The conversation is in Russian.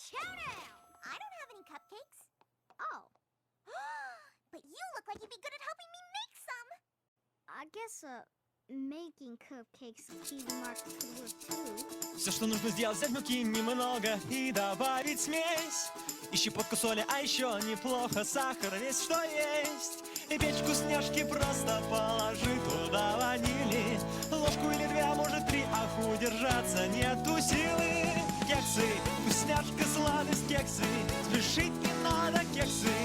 Chowdown! I don't have any cupcakes. Oh. But you look like you'd be good at helping me make some. I guess, making cupcakes Cutie Mark could work too. Все, что нужно сделать, взять муки немного и добавить смесь. И щепотку соли, а еще неплохо сахар весь, что есть. И печь вкусняшки просто положи туда ванили. Ложку или две, а может три, ах, удержаться нету силы. Кексы, вкусняшка, сладость, кексы. Спешить не надо, кексы.